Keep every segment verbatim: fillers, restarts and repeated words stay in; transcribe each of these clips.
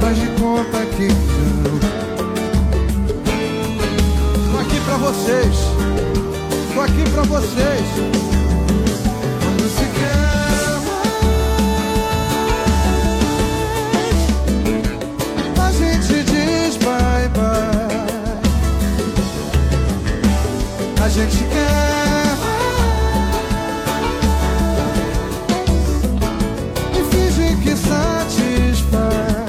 faz de conta que não. Tô aqui pra vocês, tô aqui pra vocês. Quando se quer mais, a gente diz bye bye. A gente quer mais e finge que satisfaz.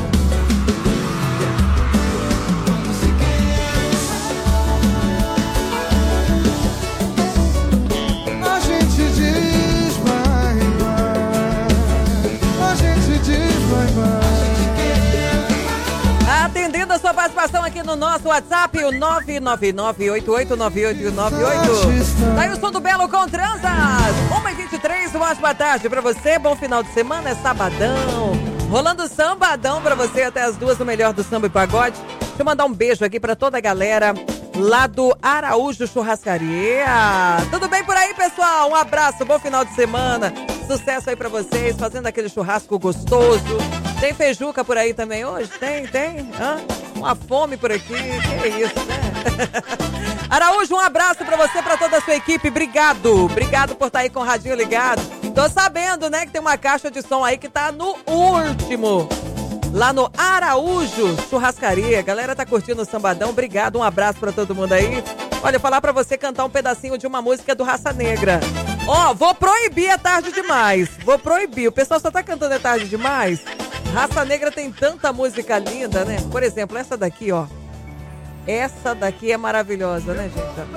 Atendendo a sua participação aqui no nosso WhatsApp, o nove nove nove, oito oito nove oito nove oito. Tá aí o som do Belo com Transas. uma e vinte e três, uma ótima tarde pra você. Bom final de semana, é sabadão. Rolando sambadão pra você até as duas, o melhor do samba e pagode. Deixa eu mandar um beijo aqui pra toda a galera lá do Araújo Churrascaria. Tudo bem por aí, pessoal? Um abraço, bom final de semana. Sucesso aí pra vocês, fazendo aquele churrasco gostoso. Tem feijuca por aí também hoje? Tem, tem? Hã? Uma fome por aqui, que é isso, né? Araújo, um abraço pra você, pra toda a sua equipe, obrigado. Obrigado por estar aí com o radinho ligado. Tô sabendo, né, que tem uma caixa de som aí que tá no último. Lá no Araújo Churrascaria. A galera tá curtindo o sambadão, obrigado, um abraço pra todo mundo aí. Olha, falar pra você cantar um pedacinho de uma música do Raça Negra. Ó, oh, vou proibir É Tarde Demais. Vou proibir. O pessoal só tá cantando É Tarde Demais. Raça Negra tem tanta música linda, né? Por exemplo, essa daqui, ó. Essa daqui é maravilhosa, né, gente?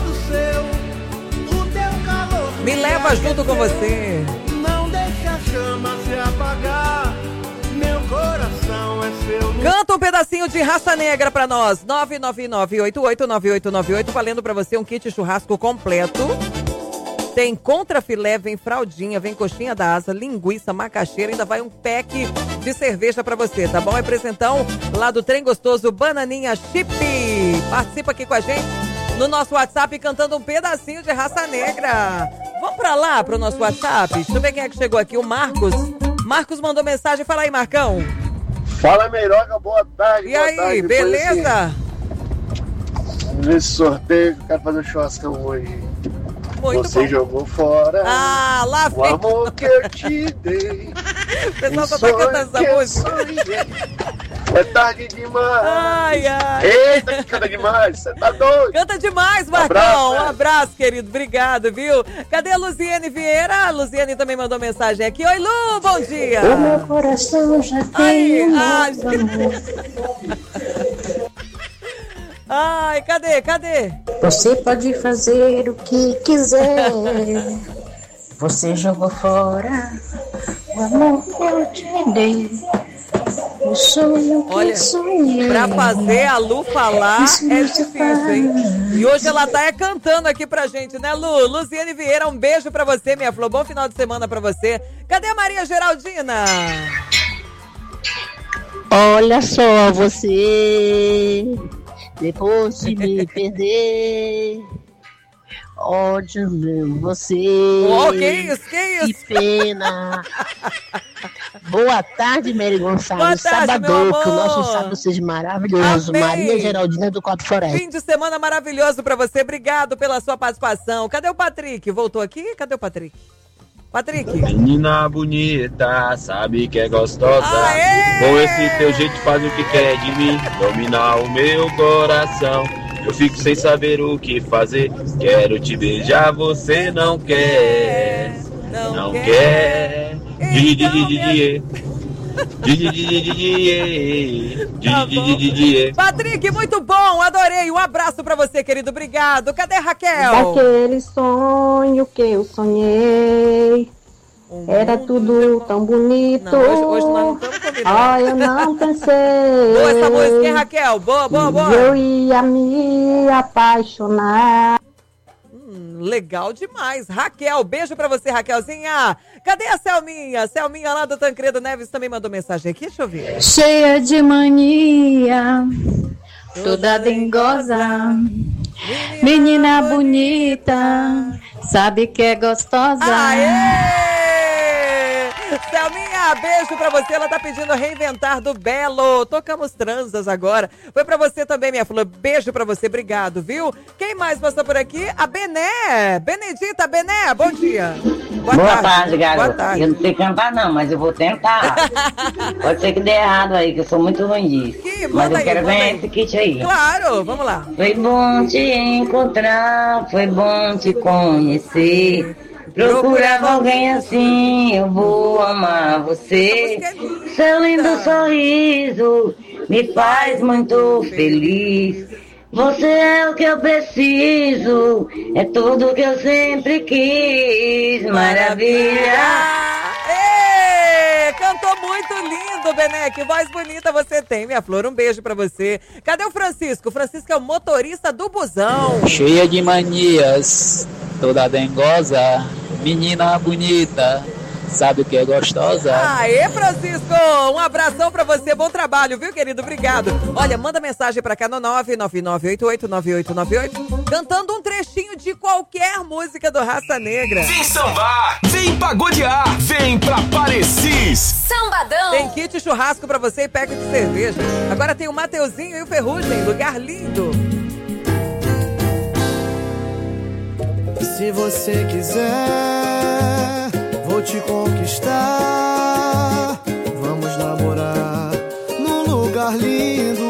Me leva junto com você. Não deixa a chama se apagar. Meu coração é seu. Canta um pedacinho de Raça Negra pra nós. nove nove nove, oito oito nove oito nove oito. Valendo pra você um kit churrasco completo. Tem contrafilé, vem fraldinha, vem coxinha da asa, linguiça, macaxeira, ainda vai um pack de cerveja pra você, tá bom? É presentão lá do Trem Gostoso Bananinha Chip. Participa aqui com a gente no nosso WhatsApp cantando um pedacinho de Raça Negra. Vamos pra lá, pro nosso WhatsApp? Deixa eu ver quem é que chegou aqui, o Marcos. Marcos mandou mensagem, fala aí, Marcão. Fala, Meiroca, boa tarde. E boa aí, tarde. beleza? Nesse, nesse sorteio, eu quero fazer um churrascão hoje. Muito Você bom. jogou fora ah, lá o amor que eu te dei. O pessoal só tá cantando essa música. É tarde demais. Ai, ai. Eita, que canta demais. Você tá doido? Canta demais, Marcão. Um abraço, um abraço, querido. Obrigado, viu? Cadê a Luziane Vieira? A Luziane também mandou mensagem aqui. Oi, Lu, bom dia. O meu coração já tem um ai, amor. Ai, cadê, cadê? Você pode fazer o que quiser. Você jogou fora o amor que eu te dei. O sonho que olha, sonhei. Pra fazer a Lu falar Isso é difícil, hein? E hoje ela tá é cantando aqui pra gente, né, Lu? Luziane Vieira, um beijo pra você, minha flor. Bom final de semana pra você. Cadê a Maria Geraldina? Olha só você... Depois de me perder, ódio meu você. Oh, que isso, que isso? Que pena. Boa tarde, Mary Gonçalves. Boa tarde, Sabadão, que o nosso sábado seja maravilhoso. Amém. Maria Geraldina do Copo Floresta. Fim de semana maravilhoso pra você. Obrigado pela sua participação. Cadê o Patrick? Voltou aqui? Cadê o Patrick? Patrick. Menina bonita, sabe que é gostosa. Aê! Com esse teu jeito faz o que quer de mim, dominar o meu coração. Eu fico sem saber o que fazer. Quero te beijar, você não quer. Não, Não quer. quer. Di, di, di, di, di. Di, di, di, di, di, di. Tá Di, di, di, di. Patrick, muito bom, adorei. Um abraço pra você, querido. Obrigado. Cadê a Raquel? Daquele sonho que eu sonhei. Um Era tudo tão bonito. Não, hoje, hoje nós não estamos combinando. Ah, eu não pensei. Boa essa música, hein, Raquel? Boa, boa, boa. Eu ia me apaixonar. Hum, legal demais. Raquel, beijo pra você, Raquelzinha. Cadê a Selminha? Selminha lá do Tancredo Neves também mandou mensagem aqui, deixa eu ver. Cheia de mania, toda dengosa, menina bonita, sabe que é gostosa. Aê! Selminha, beijo pra você. Ela tá pedindo Reinventar do Belo. Tocamos Transas agora. Foi pra você também, minha flor. Beijo pra você, obrigado, viu? Quem mais passou por aqui? A Bené. Benedita, Bené, bom dia. Boa, Boa tarde, tarde, garoto. Boa tarde. Eu não sei cantar não, mas eu vou tentar. Pode ser que dê errado aí, que eu sou muito ruim disso. Que, mas eu aí, quero ganhar esse kit aí. Claro, vamos lá. Foi bom te encontrar, foi bom te conhecer. Procurava alguém assim, eu vou amar você. Seu lindo sorriso me faz muito feliz. Você é o que eu preciso, é tudo que eu sempre quis. Maravilha! Ê, cantou muito lindo, Bené. Que voz bonita você tem, minha flor. Um beijo pra você. Cadê o Francisco? O Francisco é o motorista do busão. Cheia de manias, toda dengosa, menina bonita, sabe o que é gostosa? Aê, Francisco! Um abração pra você, bom trabalho, viu, querido? Obrigado. Olha, manda mensagem pra cá no nove nove nove oito oito nove oito nove oito, cantando um trechinho de qualquer música do Raça Negra. Vem sambar, vem pagodear, vem pra Parecis. Sambadão! Tem kit churrasco pra você e pack de cerveja. Agora tem o Mateuzinho e o Ferrugem, Lugar Lindo. Se você quiser, vou te conquistar. Vamos namorar num lugar lindo.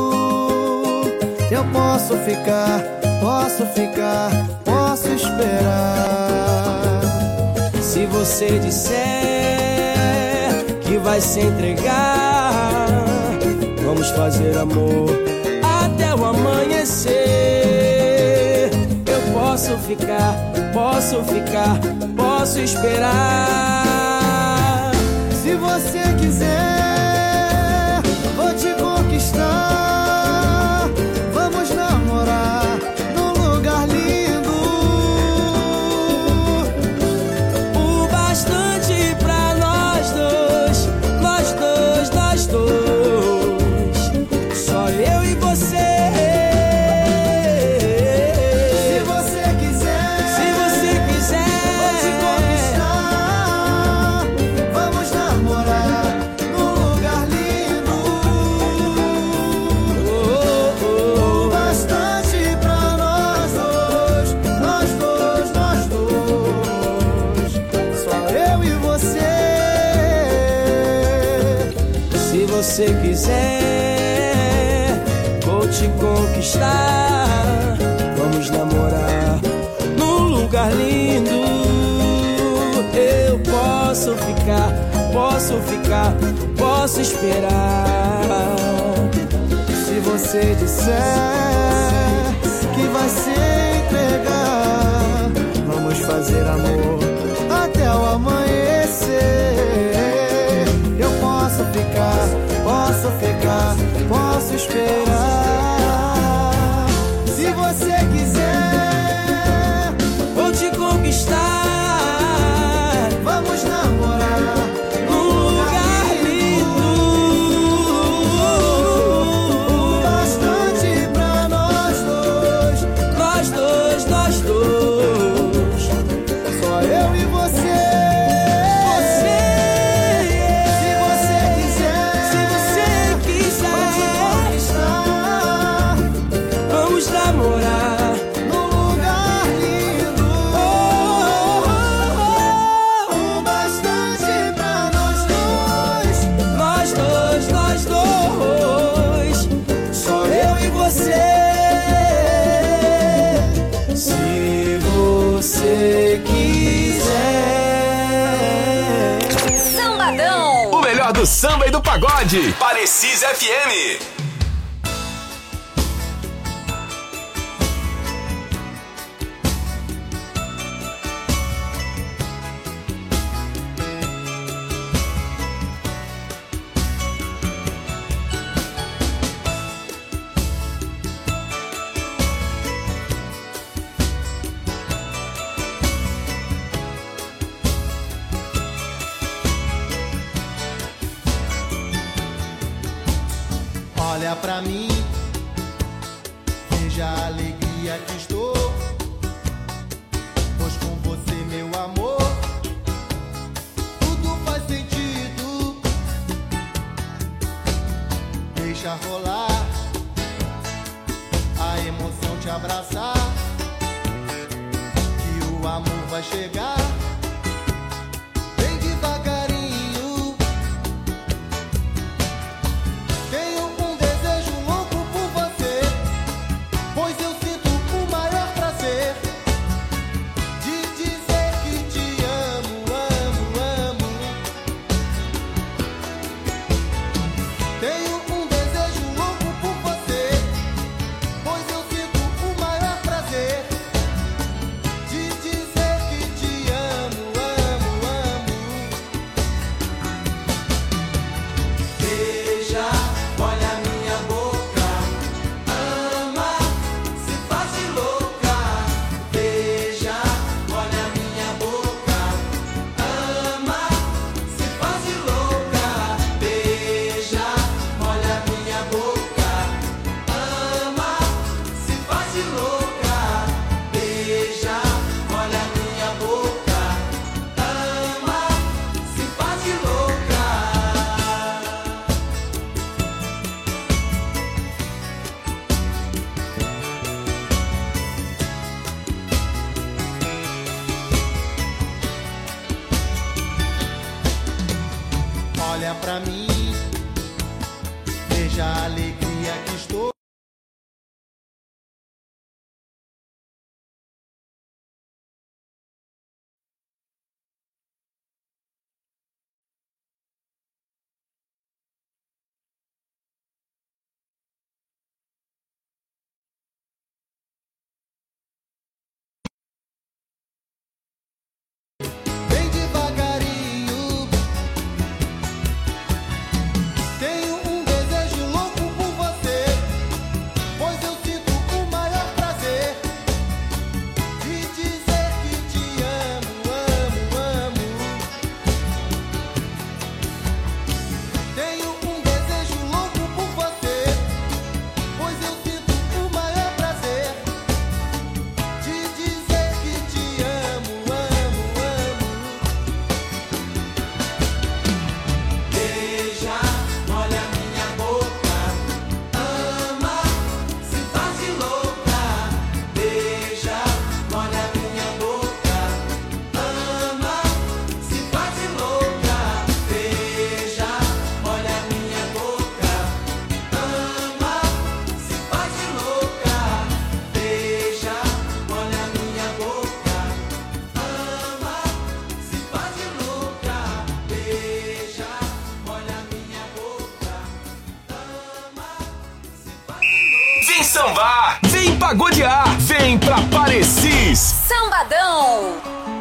Eu posso ficar, posso ficar, posso esperar. Se você disser que vai se entregar, vamos fazer amor até o amanhecer. Eu posso ficar, posso ficar, posso esperar. Se você quiser, vou te conquistar. Vamos namorar num lugar lindo. O bastante pra nós dois, nós dois, nós dois. Só eu e você. Se você quiser, vou te conquistar. Vamos namorar num lugar lindo. Eu posso ficar, posso ficar, posso esperar. Se você disser que vai se entregar, vamos fazer amor até o amanhecer. Eu posso ficar, posso ficar, posso esperar. Se você quiser, vou te conquistar. Vamos namorar num lugar lindo. Bastante pra nós dois, nós dois, nós dois. Só eu e você. Do samba e do pagode, Parecis F M. Olha pra mim, veja a alegria que estou, pois com você, meu amor, tudo faz sentido. deixa rolar a emoção te abraçar, que o amor vai chegar. Vem devagarinho. Tenho um desejo louco por você, pois eu sinto o maior prazer de dizer que te amo, amo, amo. Tenho um desejo louco por você, pois eu sinto o maior prazer de dizer que te amo, amo, amo. Beija, olha minha boca, ama, se faz de louca. Beija, olha minha boca, ama, se faz de louca. Beija, olha minha boca, ama, se faz de louca. Beija, olha minha boca, ama, se faz de louca. Olha pra mim, veja a alegria que estou. Vem devagarinho. Tenho um desejo louco por você, pois eu sinto o maior prazer de dizer que te amo, amo, amo. Tenho um desejo louco por você, pois eu sinto o maior prazer de dizer que te amo, amo, amo. Beija, olha minha boca, ama, se faz de louca. Beija, olha minha boca, ama, se faz de louca. Beija, olha minha boca, ama, se faz de louca. Beija, olha minha boca, ama, se faz de louca. Beija, olha minha boca, ama, se faz de louca. Vem sambar, vem pagodear, vem pra Parecis. Sambadão.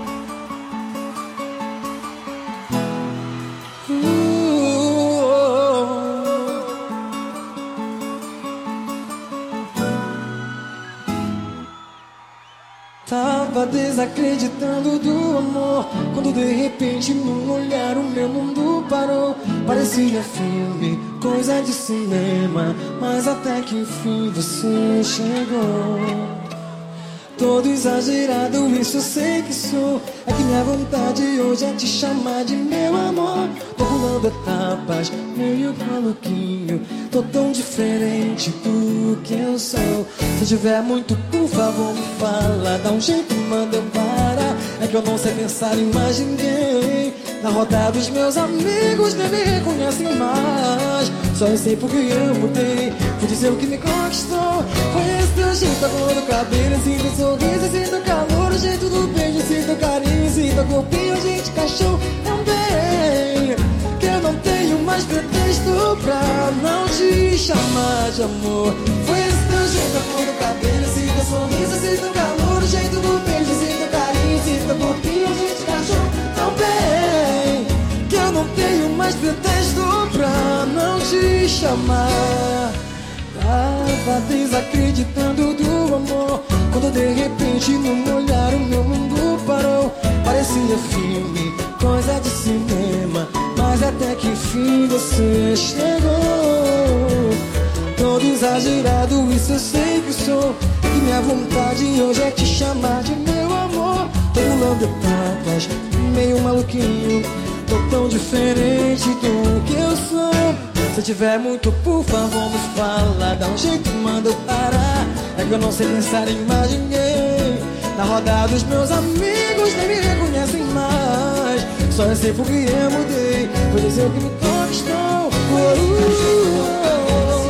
Tava desacreditando do amor, quando de repente num olhar o meu mundo parou. Parecia filme, coisa de cinema, mas até que enfim você chegou. Todo exagerado, isso eu sei que sou. É que minha vontade hoje é te chamar de meu amor. Tô pulando etapas, meio maluquinho. Tô tão diferente do que eu sou. Se tiver muito, por favor, me fala. Dá um jeito, manda eu parar. É que eu não sei pensar em mais ninguém. Na roda dos meus amigos nem me reconhecem mais. Só eu sei porque eu mudei. Fui dizer o que me conquistou. Foi esse teu jeito, a cor do cabelo, esse teu sorriso, esse teu calor, o jeito do beijo, esse teu carinho, esse teu corpinho, a gente cachorro também. Que eu não tenho mais pretexto pra não te chamar de amor. Foi esse teu jeito, a cor do cabelo, esse teu sorriso, esse teu calor, o jeito do beijo, esse teu carinho, esse teu corpinho, a gente cachorro também. Que eu não tenho mais pretexto pra não te chamar. Tava desacreditando do amor, quando de repente num olhar o meu mundo parou. Parecia filme, coisa de cinema, mas até que enfim você chegou. Todo exagerado, isso eu sei que sou. E minha vontade hoje é te chamar de meu amor. Tô pulando etapas, meio maluquinho. Tô tão diferente do que eu sou. Se Se tiver muito, por favor, me fala. Dá um jeito, manda eu parar. É que eu não sei pensar em mais ninguém. Na roda dos meus amigos nem me reconhecem mais. Só eu sei porque eu mudei. Foi dizer que me conquistou. Oh, oh, oh.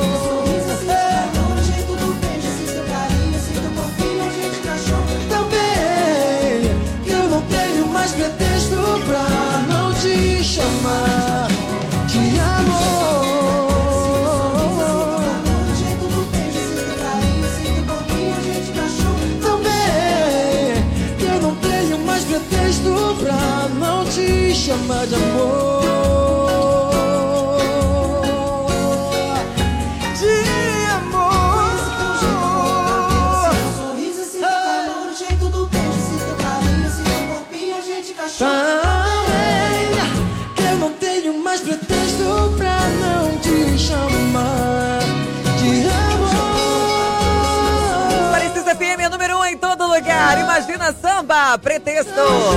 Pretexto pra não te chamar de amor. Também que eu não tenho mais pretexto pra não te chamar de amor. De amor. Seu sorriso, esse teu calor, o jeito do beijo, esse teu carinho, esse teu corpinho, a gente também que eu não tenho mais pretexto pra não te chamar de amor. Parecida F M é número um em todo lugar. Imagina Samba, pretexto.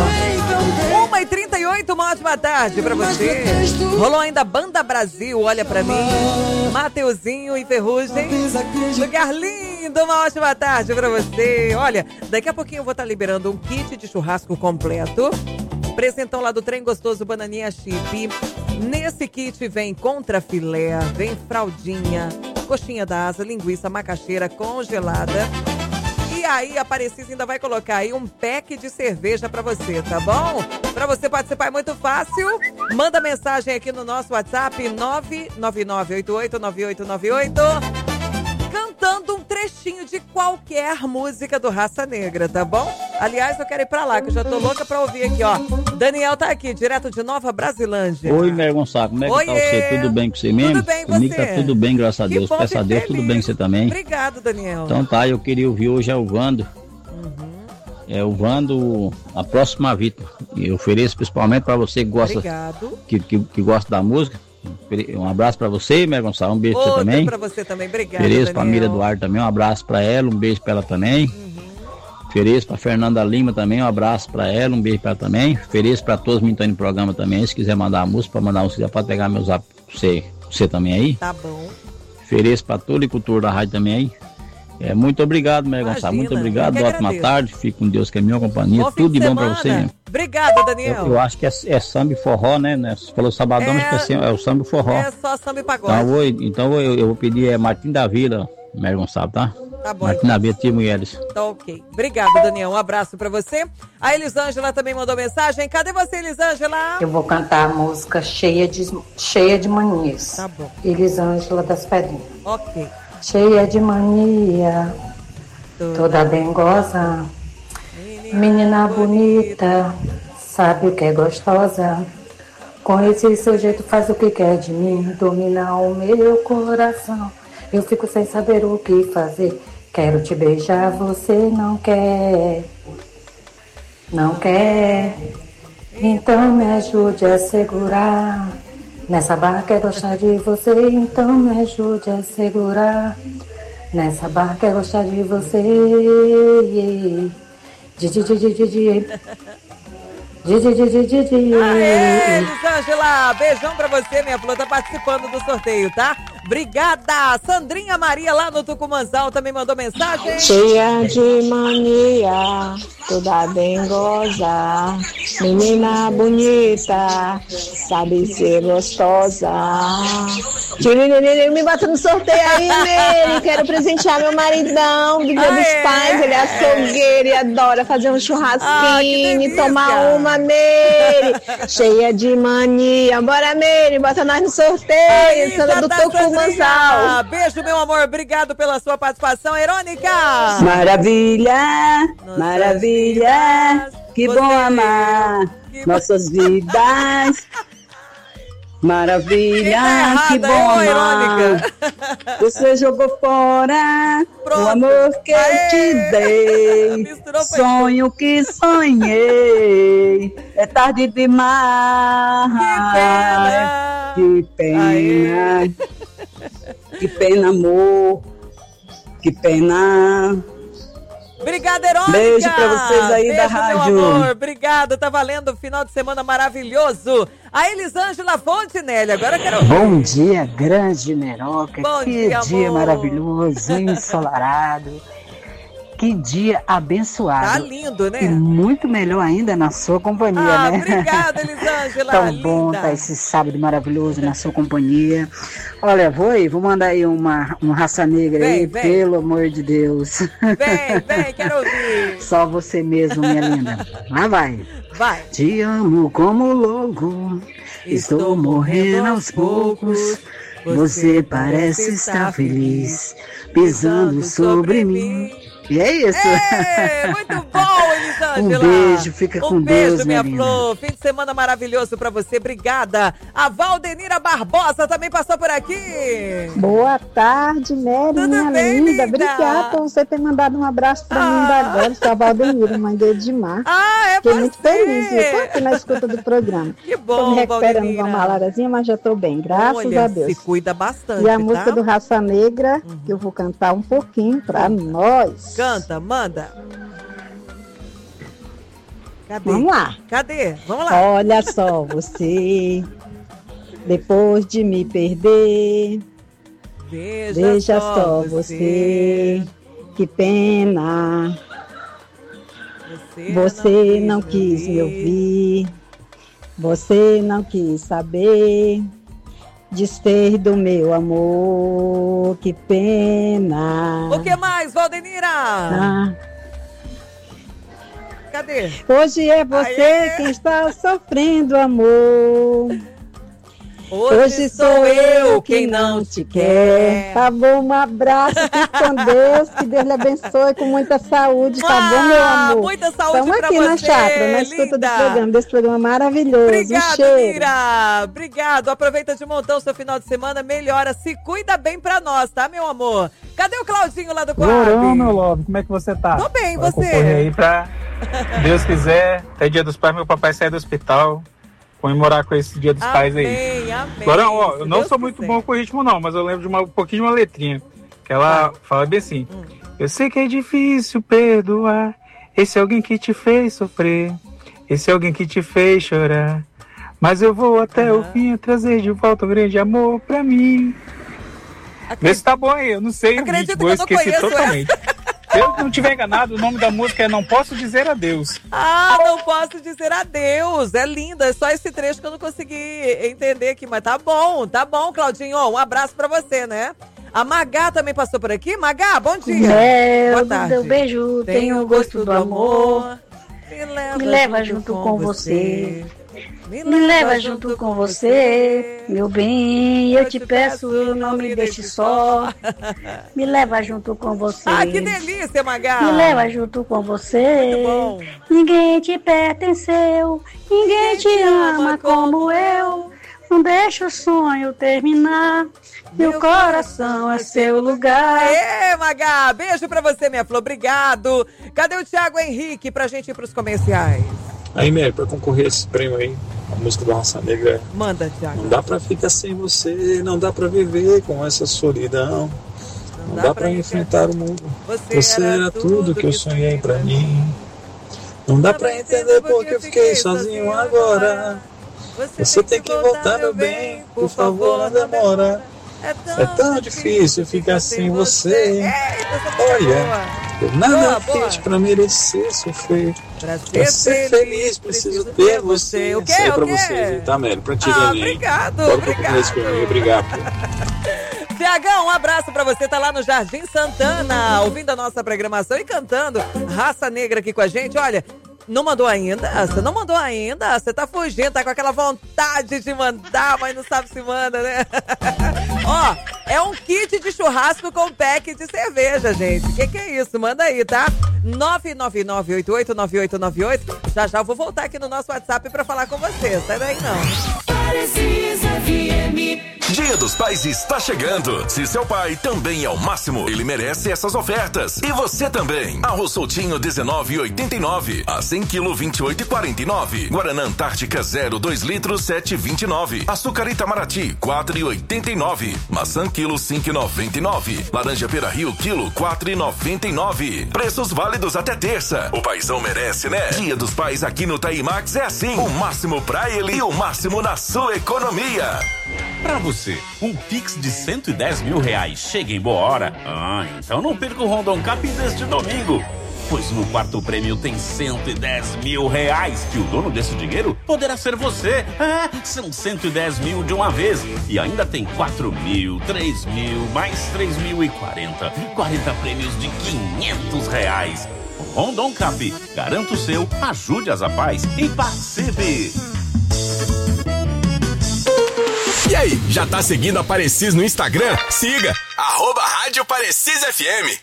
uma e trinta e oito, uma ótima tarde pra você. Rolou ainda Banda Brasil, olha pra mim. Mateuzinho e Ferrugem. Lugar lindo, uma ótima tarde pra você. Olha, daqui a pouquinho eu vou estar liberando um kit de churrasco completo. Presentão lá do Trem Gostoso Bananinha Chip. Nesse kit vem contrafilé, vem fraldinha, coxinha da asa, linguiça macaxeira congelada. E aí a Parecis ainda vai colocar aí um pack de cerveja pra você, tá bom? Pra você participar é muito fácil. Manda mensagem aqui no nosso WhatsApp nove nove nove oito oito nove oito nove oito. Cantando um trechinho de qualquer música do Raça Negra, tá bom? Aliás, eu quero ir pra lá, que eu já tô louca pra ouvir aqui, ó. Daniel tá aqui, direto de Nova Brasilândia. Oi, Mer Gonçalo, como é que Oiê. tá você? Tudo bem com você mesmo? Tudo bem, Comigo você? tá tudo bem, graças a Que Deus. bom, Peço a fico Deus, tudo feliz. bem com você também? Obrigado, Daniel. Então tá, eu queria ouvir hoje é o Vando. Uhum. É o Vando, a próxima vítima. Eu ofereço principalmente pra você que gosta, Obrigado. que, que, que gosta da música. Um abraço pra você, Mer Gonçalo, um beijo pra você Outro também. pra você também, obrigado, Ofereço pra Daniel. Mira Duarte também, um abraço pra ela, um beijo pra ela também. Uhum. Ofereço pra Fernanda Lima também, um abraço pra ela, um beijo pra ela também. Ofereço pra todos que estão no programa também, se quiser mandar a música, pra mandar um, se quiser, pode pegar meu zap pra você, você também aí. Tá bom. Ofereço pra toda a cultura da rádio também aí. É, muito obrigado, Mer Gonçalo, muito obrigado, eu que ótima agradeço. tarde, fique com Deus que é minha companhia, Bom fim tudo de de bom pra semana. você mesmo. Obrigada, Daniel. Eu, eu acho que é, é samba e forró, né? né? Você falou sabadão, É- mas é, é o samba e forró. É só samba e pagode. Então, eu vou, então eu, eu vou pedir é Martim da Vila, Mer Gonçalo, tá? Tá bom, Martim então. da Vila, tia Mulheres. Tá ok. Obrigado, Daniel. Um abraço pra você. A Elisângela também mandou mensagem. Cadê você, Elisângela? Eu vou cantar a música cheia de, cheia de manias. Tá bom. Elisângela das Pedrinhas. Ok. Cheia de mania, toda dengosa, menina bonita, sabe o que é gostosa. Com esse seu jeito faz o que quer de mim, domina o meu coração. Eu fico sem saber o que fazer. Quero te beijar, você não quer. Não quer. Então me ajude a segurar. Nessa barra quer gostar de você, então me ajude a segurar. Nessa barra quer gostar de você. Di, di, di, di, di, di. Di, di, di, di, di, di. Aê, Elisângela, beijão pra você, minha flor, tá participando do sorteio, tá? Obrigada! Sandrinha Maria lá no Tucumanzal também mandou mensagem. Cheia de mania, toda dengosa, menina bonita, sabe ser gostosa. Me bota no sorteio aí, Mary. Quero presentear meu maridão do Dia dos Pais. Ele é açougueiro e adora fazer um churrasquinho e tomar uma, Mary. Cheia de mania. Bora, Mary, bota nós no sorteio. Sandra do Tucumanzal. Ah, beijo, meu amor. Obrigado pela sua participação, Verônica. Maravilha, maravilha, que bom amar nossas vidas. Maravilha, que bom amar. Você jogou fora o amor que eu te dei. Sonho que sonhei. É tarde demais. Que pena. Que pena, amor. Que pena. Obrigada, Herônica. Beijo pra vocês aí Beijo, da rádio. Meu amor. Obrigada, tá valendo. Final de semana maravilhoso. A Elisângela Fontenelle, agora eu quero... Bom dia, grande Meroca. Bom que dia, dia amor. maravilhoso, ensolarado. Que dia abençoado. Tá lindo, né? E muito melhor ainda na sua companhia, Ah, né? obrigada, Elisângela. Tão linda. bom tá esse sábado maravilhoso na sua companhia. Olha, vou aí, vou mandar aí uma, uma raça negra Vem, aí, vem. pelo amor de Deus. Vem, vem, quero ouvir. Só você mesmo, minha linda. Lá vai. Vai. Te amo como louco, estou morrendo aos poucos. Você parece estar feliz, pisando sobre mim. E é isso. É, muito bom, Elisângela. Um beijo, fica com Um beijo, Deus, minha minha flor. Fim de semana maravilhoso pra você. Obrigada. A Valdenira Barbosa também passou por aqui. Boa tarde, Mary, Tudo minha bem, linda. linda? Obrigada por você ter mandado um abraço pra mim da agora, que é a Valdenira, mãe de Edmar. Ah, é Fiquei você. muito feliz, viu? Tô aqui na escuta do programa. Que bom, Tô me recuperando de Valdenira. uma malarazinha, mas já tô bem, graças Olha, a Deus. se cuida bastante, E a tá? música do Raça Negra, que eu vou cantar um pouquinho pra nós. Canta, manda. Cadê? Vamos lá. Cadê? Vamos lá. Olha só você, depois de me perder, Veja, veja só você, que pena. Você não quis me ouvir, você não quis saber, desfez do meu amor, que pena. O que mais, Valdenira? Ah, Cadê? hoje é você Aê! quem está sofrendo, amor. Hoje, Hoje sou eu quem não te quer. Tá bom, um abraço, fique com Deus, que Deus lhe abençoe com muita saúde, tá bom, meu amor? Muita saúde Estamos pra aqui na você, chácara, na escuta linda. do programa, desse programa maravilhoso. Obrigada, um cheiro. Mira. Obrigado. Aproveita de montão o seu final de semana. Melhora. Se cuida bem pra nós, tá, meu amor? Cadê o Claudinho lá do Coab? Gorão, meu love, como é que você tá? Tô bem, Vai você? concorrer aí pra, Deus quiser, até dia dos pais, meu papai sai do hospital, comemorar com esse dia dos pais aí. Amém, amém. Gorão, ó, eu Se não Deus sou muito quiser. bom com o ritmo não, mas eu lembro de uma, um pouquinho de uma letrinha, que ela fala bem assim, Hum. eu sei que é difícil perdoar, esse alguém que te fez sofrer, esse alguém que te fez chorar, mas eu vou até o fim trazer de volta um grande amor pra mim. Vê se tá bom aí, eu não sei o Acredito ritmo, que eu eu não esqueci conheço totalmente. Se eu não tiver enganado, o nome da música é Não Posso Dizer Adeus. Ah, não posso dizer adeus. É linda. É só esse trecho que eu não consegui entender aqui. Mas tá bom, tá bom, Claudinho. Um abraço pra você, né? A Magá também passou por aqui. Magá, bom dia. Mel Boa do tarde. meu beijo, tenho o gosto do amor. Me leva, Me leva junto com você. Me leva junto com você, meu bem, eu te peço, não me deixe só. Me leva junto com você. Ah, que delícia, Magá. Me leva junto com você. Muito bom. Ninguém te pertenceu, ninguém te ama como eu. Não deixa o sonho terminar. Meu coração é seu lugar. Aê, Magá, beijo pra você, minha flor. Obrigado. Cadê o Thiago Henrique pra gente ir pros comerciais? Aí, Mary, pra concorrer a esse prêmio aí, a música do Raça Negra, Manda, Thiago. não dá pra ficar sem você, não dá pra viver com essa solidão, não, dá, dá pra enfrentar o mundo, você, você era, era tudo que eu sonhei pra mim, não dá pra entender porque eu fiquei sozinho agora, você, você tem que voltar, meu bem, por favor, não demora. É tão, é tão difícil ficar sem você. Olha, eu nada fiz pra merecer sofrer. Pra ser, pra ser feliz, preciso ter você. O quê? Isso aí é pra o quê? vocês, tá, Mary? Pra ti, ah, Neném. obrigado, Bora obrigado. Esse comigo. Obrigado. Tiagão, um abraço pra você, tá lá no Jardim Santana, ouvindo a nossa programação e cantando Raça Negra aqui com a gente. Olha, não mandou ainda? Você não mandou ainda? Você tá fugindo, tá com aquela vontade de mandar, mas não sabe se manda, né? Ó, é um kit de churrasco com pack de cerveja, gente. O que, que é isso? Manda aí, tá? nove nove nove oito oito nove oito nove oito. Já já eu vou voltar aqui no nosso WhatsApp pra falar com você. Sai daí, não. Parecis F M. Dia dos Pais está chegando. Se seu pai também é o máximo, ele merece essas ofertas. E você também. Arroz soltinho dezenove e oitenta e nove. A cem quilos vinte e oito e quarenta e nove. Guaraná Antártica zero dois litros sete e vinte e nove. Açúcar Itamaraty quatro e oitenta e nove. Maçã quilo cinco e noventa e nove. Laranja Pera Rio quilo quatro e noventa e nove. Preços válidos até terça. O paizão merece, né? Dia dos Pais aqui no Taimax é assim. O máximo pra ele e o máximo na sua economia. Pra você, um Pix de cento e dez mil reais chega em boa hora? Ah, então não perca o Rondon Cap deste domingo. Pois no quarto prêmio tem cento e dez mil reais, que o dono desse dinheiro poderá ser você. Ah, são cento e dez mil de uma vez. E ainda tem quatro mil, três mil, mais três mil e quarenta. quarenta prêmios de quinhentos reais. Rondon Cap, garanta o seu, ajude as apais e participe. E aí, já tá seguindo a Parecis no Instagram? Siga, arroba Rádio Parecis F M.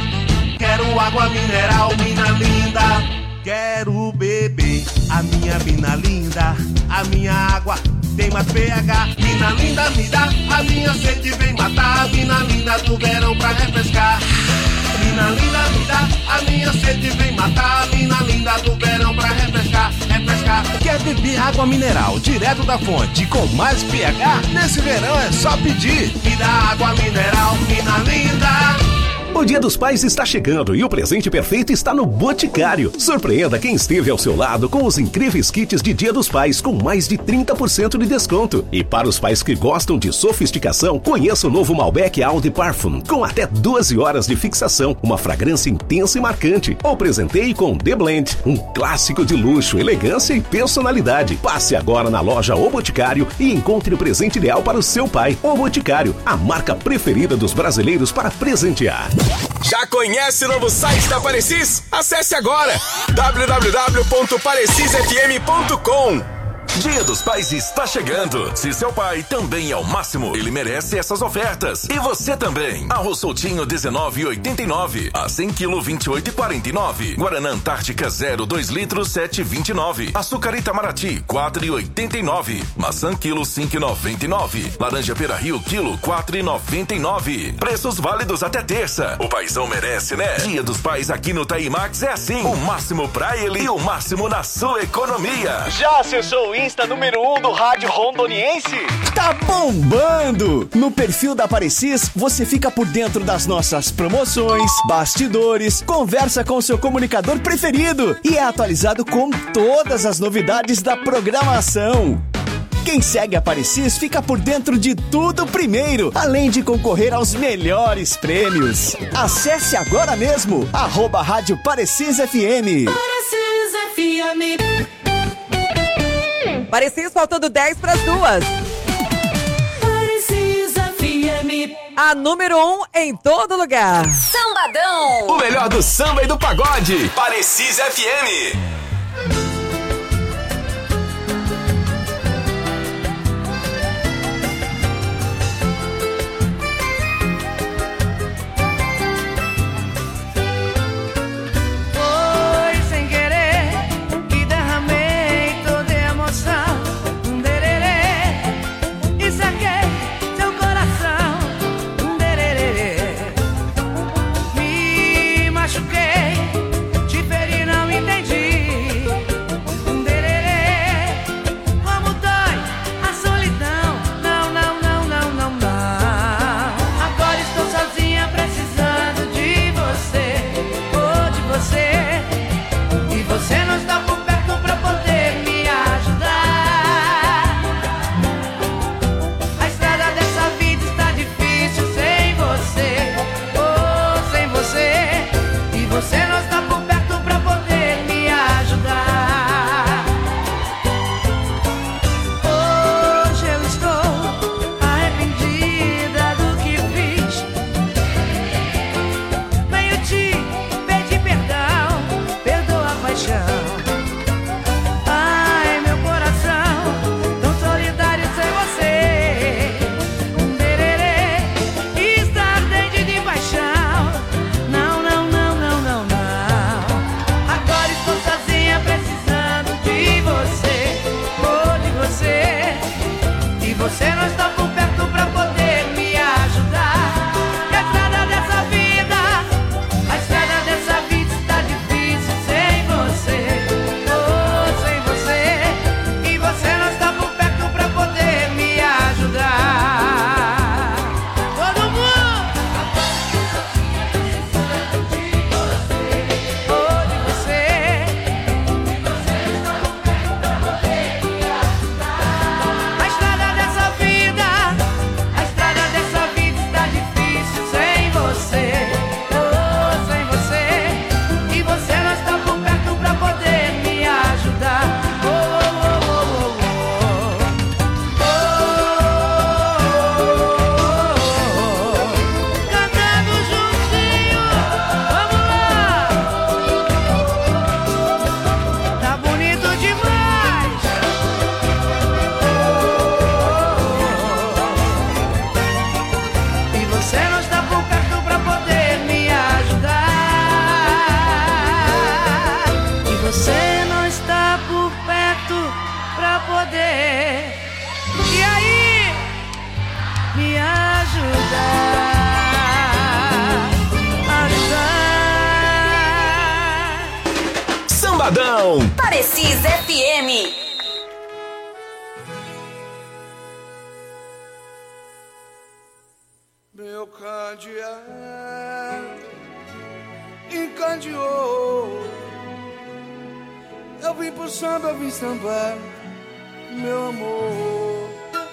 Quero água mineral, mina linda. Quero beber a minha mina linda. A minha água tem mais pH. Mina linda, me dá. A minha sede vem matar. A mina linda do verão pra refrescar. Mina linda, me dá. A minha sede vem matar. A mina linda do verão pra refrescar. Refrescar. Quer beber água mineral direto da fonte com mais pH? Nesse verão é só pedir. Me dá água mineral, mina linda. O Dia dos Pais está chegando e o presente perfeito está no Boticário. Surpreenda quem esteve ao seu lado com os incríveis kits de Dia dos Pais com mais de trinta por cento de desconto. E para os pais que gostam de sofisticação, conheça o novo Malbec Eau de Parfum com até doze horas de fixação, uma fragrância intensa e marcante. Ou presenteie com The Blend, um clássico de luxo, elegância e personalidade. Passe agora na loja O Boticário e encontre o presente ideal para o seu pai. O Boticário, a marca preferida dos brasileiros para presentear. Já conhece o novo site da Parecis? Acesse agora w w w ponto parecis f m ponto com. Dia dos Pais está chegando. Se seu pai também é o máximo, ele merece essas ofertas. E você também. Arroz soltinho dezenove e oitenta e nove. A cem quilos vinte e oito e quarenta e nove. Guaraná Antártica zero dois litros sete e vinte e nove. Açúcar Itamaraty quatro e oitenta e nove. Maçã quilo cinco e noventa e nove. Laranja Pera Rio quilo quatro e noventa e nove. Preços válidos até terça. O paizão merece, né? Dia dos Pais aqui no Taimax é assim. O máximo pra ele e o máximo na sua economia. Já acessou o Insta número um do rádio rondoniense? Tá bombando! No perfil da Parecis, você fica por dentro das nossas promoções, bastidores, conversa com seu comunicador preferido e é atualizado com todas as novidades da programação. Quem segue a Parecis fica por dentro de tudo primeiro, além de concorrer aos melhores prêmios. Acesse agora mesmo, arroba Rádio Parecis F M. Parecis F M. Parecis faltando dez para as duas. Parecis F M. A número um em todo lugar. Sambadão. O melhor do samba e do pagode. Parecis F M. Te feri, não entendi. Sabadão. Parecis F M. Meu candeeiro encandeou. Eu vim pro samba, eu vim sambar, meu amor.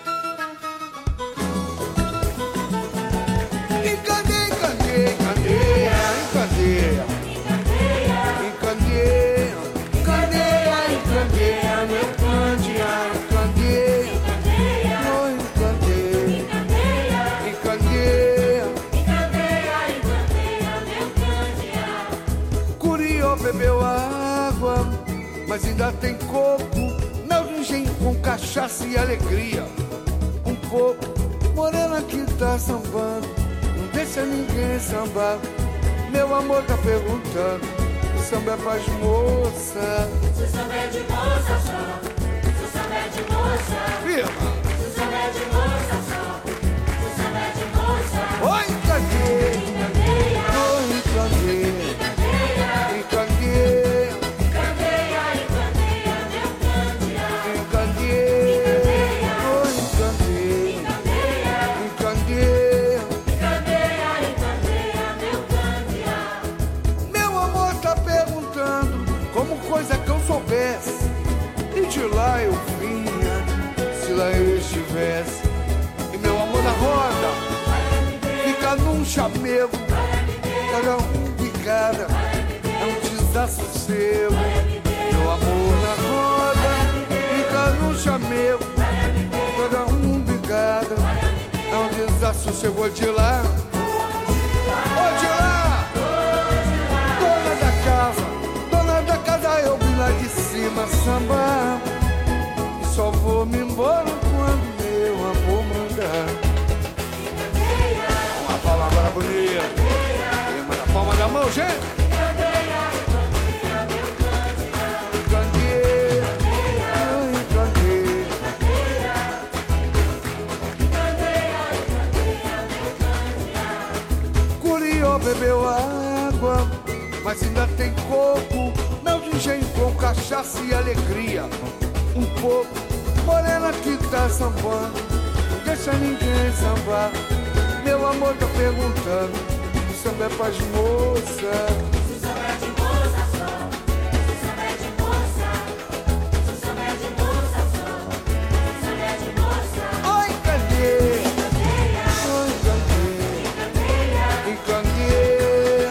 Encandeia, encandeia, encandeia, encandeia. Encandeia, encandeia, encandeia, meu candeeiro, encandeia. Oh, encandeia, encandeia, encandeia, meu candeeiro. Curió bebeu água, mas ainda tem coco. Mel de engenho com cachaça e alegria. Um pouco, morena que tá sambando, não deixa ninguém sambar. Meu amor tá perguntando, o samba é pras moças. Se o samba é de moça só, se o samba é de moça. Firma. Se o samba é de moça só, se o samba é de moça. Oi, encandeia, encandeia, oi, encandeia, encandeia. Coisa que eu soubesse, e de lá eu vinha, se lá eu estivesse. E meu amor na roda fica num chamego, cada um de cada, é um desassossego. Meu amor na roda fica num chamego, cada um de cada, é um desassossego. De lá, ô de lá, dona da casa, da casa eu vim lá de cima sambar, e só vou me embora quando meu amor mandar. Uma palma agora bonita, queima na palma da mão, gente. Encandeia, encandeia. Curió bebeu água, mas ainda tem coco. Mel de engenho com cachaça e alegria. Um pouco, morena que tá sambando, não deixa ninguém sambar. Meu amor tá perguntando, o samba é pras moças. Se o samba é de moça só, se o samba é de moça. Se o samba é de moça só, se o samba é de moça. Oi, encandeia, oi, encandeia, encandeia.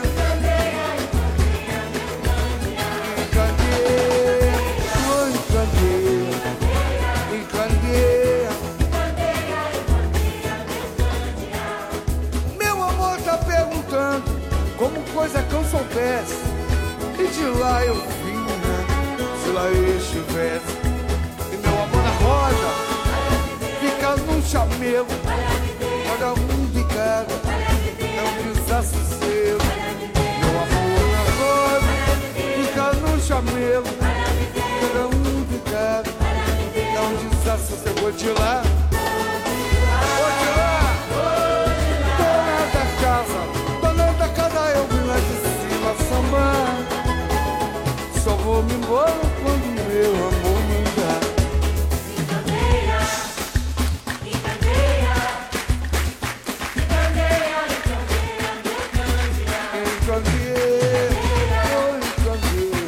Como coisa que eu soubesse, e de lá eu vinha, se lá eu estivesse. E meu amor na roda fica num chamego, cada um de cada, é um desassossego. Meu amor na roda fica num chamego, cada um de cada, é um desassossego. De lá, ô de lá, dona da casa, da casa eu vim lá de cima sambar, só vou me embora quando meu amor mandar. Encandeia, encandeia, encandeia, encandeia, meu candeeiro. Encandeia, oh encandeia,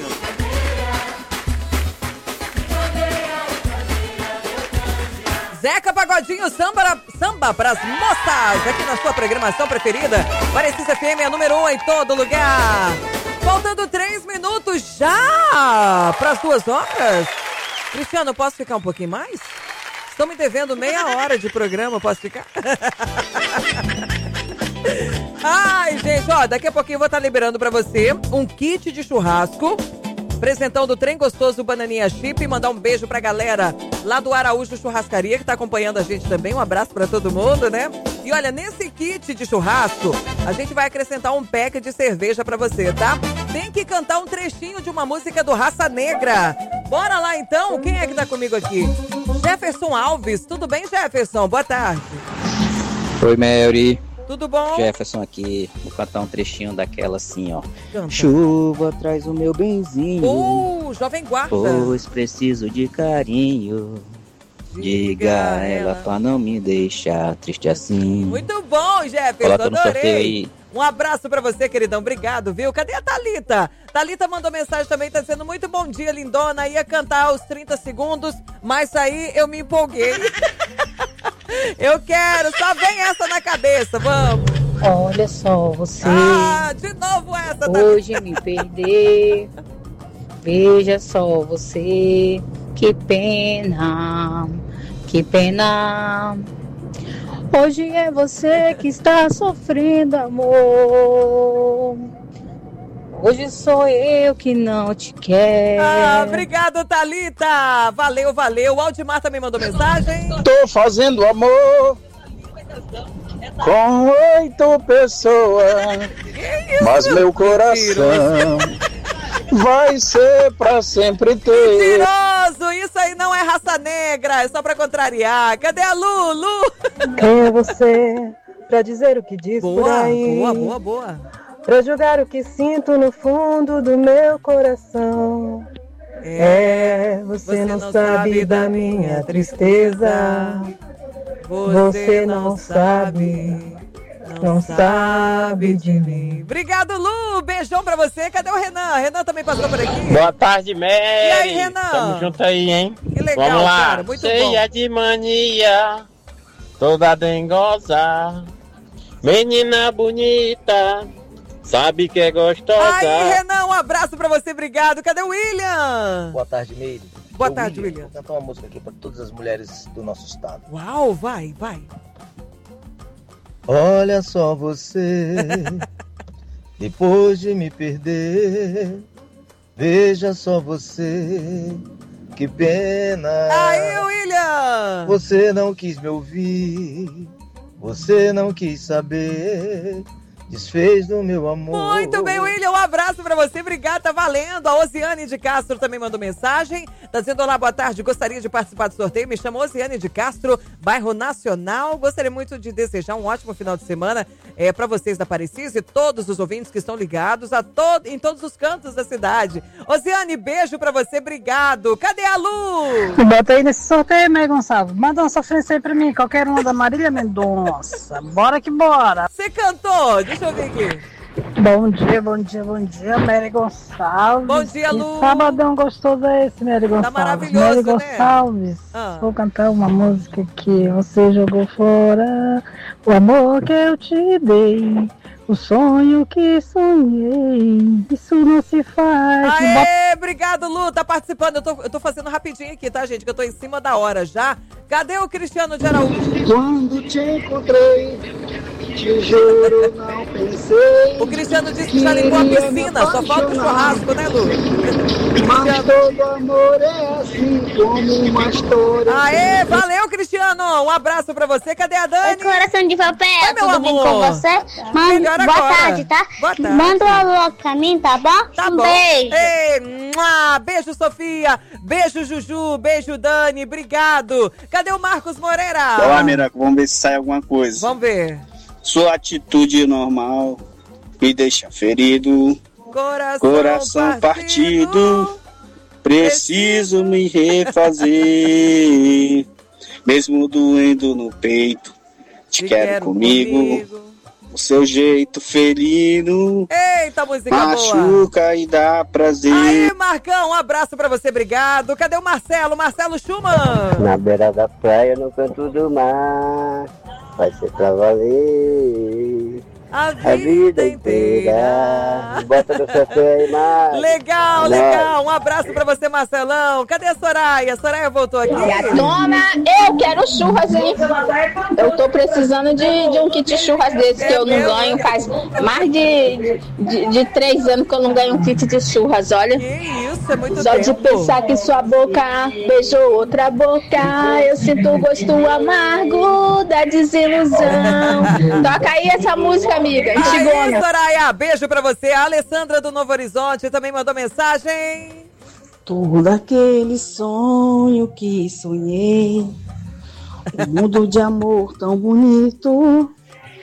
encandeia, encandeia, meu candeeiro. Zeca Pagodinho, samba, samba pras moças, aqui na sua programação preferida. Parecis F M é a número um em todo lugar. Faltando três minutos já para as duas horas. Cristiano, posso ficar um pouquinho mais? Estão me devendo meia hora de programa, posso ficar? Ai, gente, ó, daqui a pouquinho eu vou estar liberando para você um kit de churrasco. Presentão do Trem Gostoso Bananinha Chip. E mandar um beijo pra galera lá do Araújo Churrascaria, que tá acompanhando a gente também. Um abraço pra todo mundo, né? E olha, nesse kit de churrasco, a gente vai acrescentar um pack de cerveja pra você, tá? Tem que cantar um trechinho de uma música do Raça Negra. Bora lá, então? Quem é que tá comigo aqui? Jefferson Alves. Tudo bem, Jefferson? Boa tarde. Oi, Mary. Tudo bom? Jefferson aqui, vou cantar um trechinho daquela assim, ó. Canta. Chuva traz o meu benzinho. Uh, Jovem Guarda. Pois preciso de carinho. Diga a ela pra não me deixar triste assim. Muito bom, Jefferson, Coloca no sorteio adorei. aí. Um abraço pra você, queridão. Obrigado, viu? Cadê a Thalita? Thalita mandou mensagem também, tá dizendo muito bom dia, lindona. Ia cantar aos trinta segundos, mas aí eu me empolguei. Eu quero, só vem essa na cabeça, vamos. Olha só você. Ah, de novo essa. Hoje me perder. Veja só você. Que pena, que pena. Hoje é você que está sofrendo, amor. Hoje sou eu que não te quero. Ah, obrigado, Thalita. Valeu, valeu. O Aldimar também mandou mensagem. Tô fazendo amor com oito pessoas, mas meu coração vai ser pra sempre teu. Mentiroso, isso aí não é raça negra, é só pra contrariar. Cadê a Lu? Lu? Quem é você pra dizer o que diz Boa, por aí? boa, boa, boa. Pra julgar o que sinto no fundo do meu coração. É, é você, você não, não sabe da minha tristeza. Você não sabe, não sabe de mim. Obrigado, Lu. Beijão pra você. Cadê o Renan? Renan também passou por aqui. Boa tarde, Mary. E aí, Renan? Tamo junto aí, hein? Que legal, vamos lá. Cara. Muito Cheia bom. de mania, toda dengosa, menina bonita, sabe que é gostosa. Aí, Renan, um abraço pra você. Obrigado. Cadê o William? Boa tarde, Meire. Boa Ô, tarde, William. Vou cantar uma música aqui para todas as mulheres do nosso estado. Uau, vai, vai. Olha só você, depois de me perder, veja só você, que pena. Aí, William! Você não quis me ouvir, você não quis saber, desfez do meu amor. Muito bem, William, um abraço pra você, obrigada, tá valendo. A Osiane de Castro também mandou mensagem, tá dizendo: olá, boa tarde, gostaria de participar do sorteio, me chamo Osiane de Castro, bairro Nacional, gostaria muito de desejar um ótimo final de semana é, pra vocês da Parecis e todos os ouvintes que estão ligados a todo, em todos os cantos da cidade. Osiane, beijo pra você, obrigado. Cadê a Lu? Bota aí nesse sorteio, Meire Gonçalves, manda uma sofrência aí pra mim, qualquer uma da Marília Mendonça, bora que bora. Você cantou, deixa eu ver aqui. Bom dia, bom dia, bom dia, Meire Gonçalves. Bom dia, Lu. Que sabadão gostoso é esse, Meire Gonçalves? Tá maravilhoso, Meire né? Gonçalves, ah. vou cantar uma música que você jogou fora, o amor que eu te dei, o sonho que sonhei, isso não se faz. Aê, obrigado, Lu, tá participando, eu tô, eu tô fazendo rapidinho aqui, tá, gente, que eu tô em cima da hora já. Cadê o Cristiano de Araújo? Quando te encontrei, te juro, não pensei. O Cristiano disse que já limpou a piscina, só falta o churrasco, né, Lu? Mas todo amor é assim como uma história. Aê, valeu, Cristiano, um abraço pra você. Cadê a Dani? Oi, coração de papel, Oi, meu tudo amor. bem com você? Manda, boa agora. tarde, tá? Boa tarde. Manda um alô pra mim, tá bom? Tá um bom. beijo. Ei, mua, beijo, Sofia. Beijo, Juju. Beijo, Dani. Obrigado. Cadê o Marcos Moreira? Olá, Miraco, vamos ver se sai alguma coisa. Vamos ver. Sua atitude normal me deixa ferido. Coração, Coração partido. partido. Preciso me refazer. Mesmo doendo no peito. Te, Te quero, quero comigo. comigo. O seu jeito felino. Eita, música machuca boa. E dá prazer. Aí, Marcão, um abraço pra você, obrigado. Cadê o Marcelo? Marcelo Schumann. Na beira da praia, no canto do mar, vai ser pra valer a vida, a vida inteira. inteira. Bota no café aí, Mar. Legal, legal. Um abraço pra você, Marcelão. Cadê a Soraya? A Soraya voltou aqui. Gatona, eu quero churras, hein? Eu tô precisando de, de um kit churras desse que eu não ganho. Faz mais de, de, de três anos que eu não ganho um kit de churras, olha. Que isso, é muito Só tempo. de pensar que sua boca beijou outra boca, eu sinto o gosto amargo da desilusão. Toca aí essa música, amiga. Aí, Soraya, beijo pra você. A Alessandra do Novo Horizonte também mandou mensagem. Todo aquele sonho que sonhei, um mundo de amor tão bonito,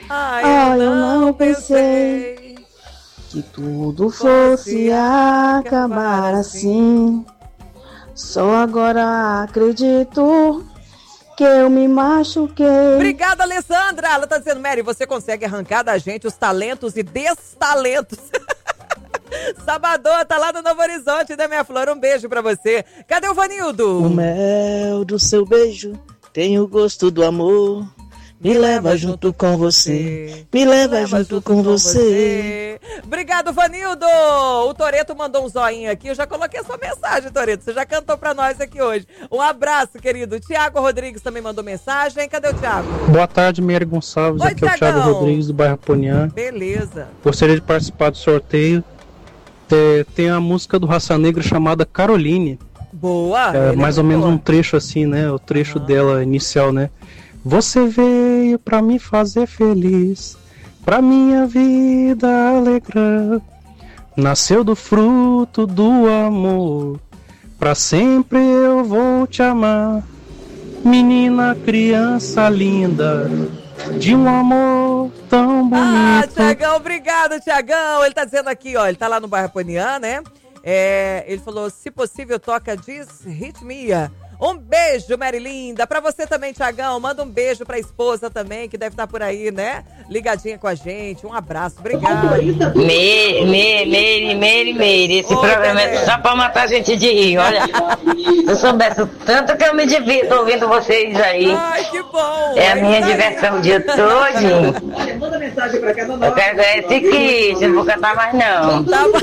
Ai, Ah, eu eu não não pensei que tudo fosse acabar assim. Só agora acredito que eu me machuquei. Obrigada, Alessandra. Ela tá dizendo, Mary, você consegue arrancar da gente os talentos e destalentos. Sabador, tá lá no Novo Horizonte, né, minha flor? Um beijo pra você. Cadê o Vanildo? O mel do seu beijo tem o gosto do amor. Me leva junto com você. Me leva junto com você. Obrigado, Vanildo. O Toreto mandou um zoinho aqui. Eu já coloquei a sua mensagem, Toreto. Você já cantou pra nós aqui hoje. Um abraço, querido. O Tiago Rodrigues também mandou mensagem. Cadê o Tiago? Boa tarde, Mary Gonçalves. Oi, aqui é o Thiagão. Thiago Rodrigues, do bairro Poniã. Beleza. Gostaria de participar do sorteio. É, tem a música do Raça Negra chamada Caroline. Boa. É, ele mais é ou menos boa. um trecho assim, né? O trecho dela inicial, né? Você veio pra me fazer feliz, pra minha vida alegrar. Nasceu do fruto do amor, pra sempre eu vou te amar. Menina, criança linda, de um amor tão Ah, bonito. Tiagão, obrigado, Tiagão. Ele tá dizendo aqui, ó, ele tá lá no bairro Poniã, né? É, ele falou, se possível, toca Disritmia. Um beijo, Mary Linda. Pra você também, Tiagão. Manda um beijo pra esposa também, que deve estar por aí, né? Ligadinha com a gente. Um abraço, obrigado. Meire, Meire, Meire, Meire. Esse Oi, programa Pelé. é só pra matar a gente de rir, olha. Se eu soubesse o tanto que eu me divirto ouvindo vocês aí. Ai, que bom. É a minha isso aí. diversão o dia todo. Manda mensagem pra cá, não. Eu quero ganhar esse kit, não vou cantar mais não. Tá bom.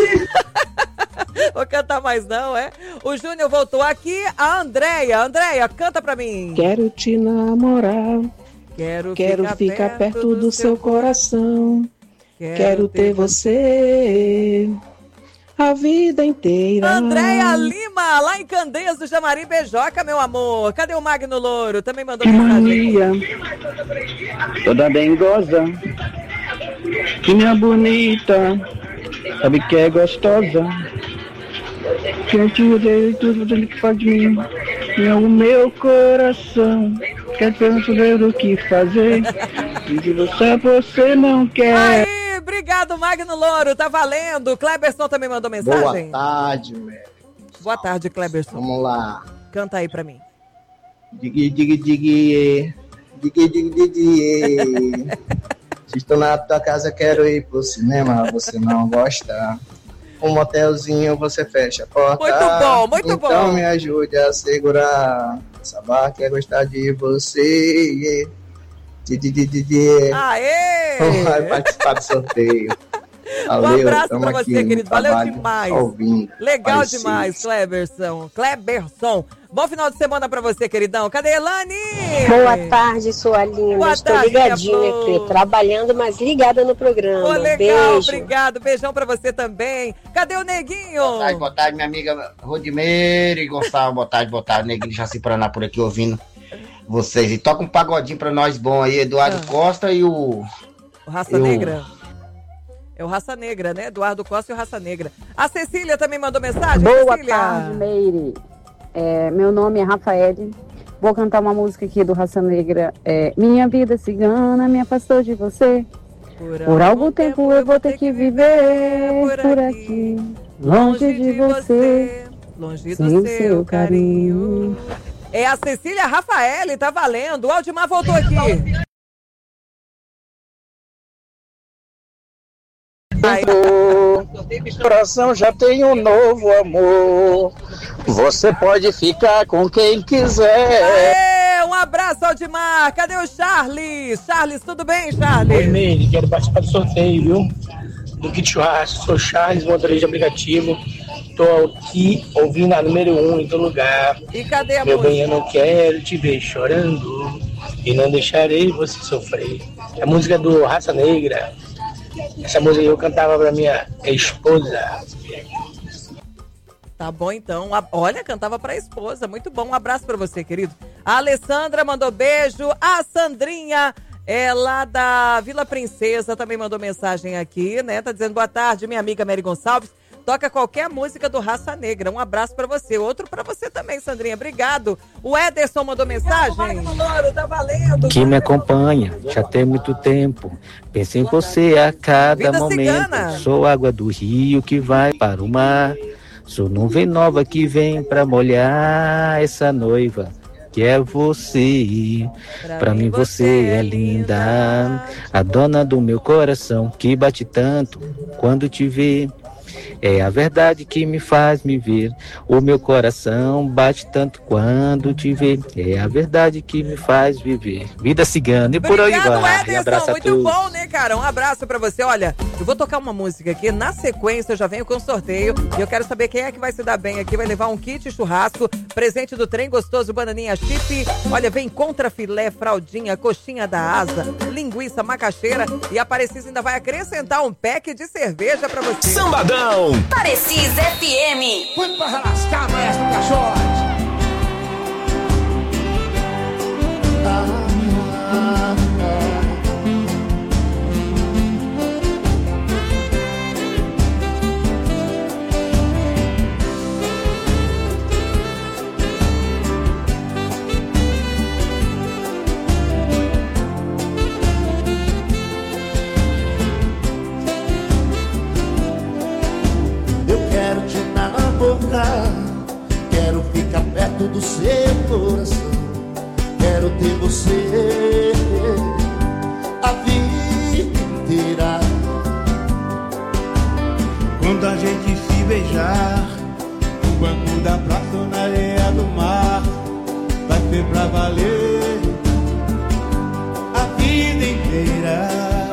Vou cantar mais não, é? O Júnior voltou aqui. A Andréia. Andréia, canta pra mim. Quero te namorar. Quero, Quero ficar, ficar perto do seu coração. Quero ter você a vida inteira. Andréia Lima, lá em Candeias do Jamari Beijoca, meu amor. Cadê o Magno Louro? Também mandou Que mensagem. mania. Toda dengosa, Que minha bonita, sabe que é gostosa. Quero te ver tudo que faz de mim. É o meu coração. Quer saber o que fazer. E de você, você não quer. Aí, obrigado, Magno Louro. Tá valendo. O Kleberson também mandou mensagem. Boa tarde, velho. Boa tarde, Kleberson. Vamos lá. Canta aí pra mim. Digi, digi, digi, digi, digi, digi. Se estou na tua casa, quero ir pro cinema. Você não gosta. Um motelzinho, você fecha a porta. Muito bom, muito então bom. Então me ajude a segurar. Essa barra quer gostar de você. Digi, digi, digi. Aê! Vai participar do sorteio. Um Valeu, abraço tamo pra você, aqui no querido. Valeu trabalho, demais. só ouvindo. Legal Parecido. demais, Kleberson. Kleberson. Bom final de semana pra você, queridão. Cadê a Elane? Boa tarde, sua linda. Boa Estou tarde, ligadinha minha flor. aqui, trabalhando, mas ligada no programa. Ô, legal, Beijo. obrigado. Beijão pra você também. Cadê o Neguinho? Boa tarde, boa tarde, minha amiga Rodimeire Gonçalves. Boa tarde, boa tarde, Neguinho já se paraná por aqui ouvindo vocês. E toca um pagodinho pra nós bom aí, Eduardo Ah. Costa e o... O Raça e o- Negra? É o Raça Negra, né? Eduardo Costa e o Raça Negra. A Cecília também mandou mensagem. Boa Cecília. tarde, Meire. É, meu nome é Rafael. Vou cantar uma música aqui do Raça Negra. É, minha vida cigana me afastou de você. Por, Por algum tempo eu vou ter que viver por aqui, longe de você, longe do sem o seu seu carinho. É a Cecília Rafael, tá valendo. O Aldimar voltou aqui. Coração já tem um novo amor. Você pode ficar com quem quiser. Aê, um abraço, Aldimar. Cadê o Charles? Charles, tudo bem, Charles? Oi, Meire, quero participar do sorteio, viu? Do Kit Churrasco, sou Charles, motorista de aplicativo. Tô aqui ouvindo a número um em todo lugar. E cadê a Meu música? bem, eu não quero te ver chorando e não deixarei você sofrer. A música é do Raça Negra. Essa música eu cantava pra minha esposa. Tá bom, então. A- Olha, cantava pra esposa. Muito bom. Um abraço pra você, querido. A Alessandra mandou beijo. A Sandrinha, é lá da Vila Princesa, também mandou mensagem aqui, né? Tá dizendo boa tarde, minha amiga Mary Gonçalves. Toca qualquer música do Raça Negra. Um abraço pra você. Outro pra você também, Sandrinha. Obrigado. O Ederson mandou mensagem. Tá valendo. Que me acompanha já tem muito tempo. Penso em você a cada Vida momento. cigana. Sou água do rio que vai para o mar. Sou nuvem nova que vem pra molhar essa noiva que é você. Pra, pra mim você é linda, a dona do meu coração que bate tanto quando te vê. É a verdade que me faz me ver. O meu coração bate tanto quando te vê. É a verdade que me faz viver. Vida cigana e por aí vai. Ederson, Abraço a muito todos. bom, né, cara? Um abraço pra você. Olha, eu vou tocar uma música aqui. Na sequência, eu já venho com o sorteio. E eu quero saber quem é que vai se dar bem aqui. Vai levar um kit churrasco, presente do Trem Gostoso Bananinha Chip. Olha, vem contra filé, fraldinha, coxinha da asa, linguiça, macaxeira. E a Parecisa ainda vai acrescentar um pack de cerveja pra você. Sambadão. Parecisa F M. Foi pra lascar, maestro Caixote. Quero te namorar, quero ficar perto do seu coração, quero ter você a vida inteira. Quando a gente se beijar, no banco da praça ou na areia do mar, vai ser pra valer a vida inteira.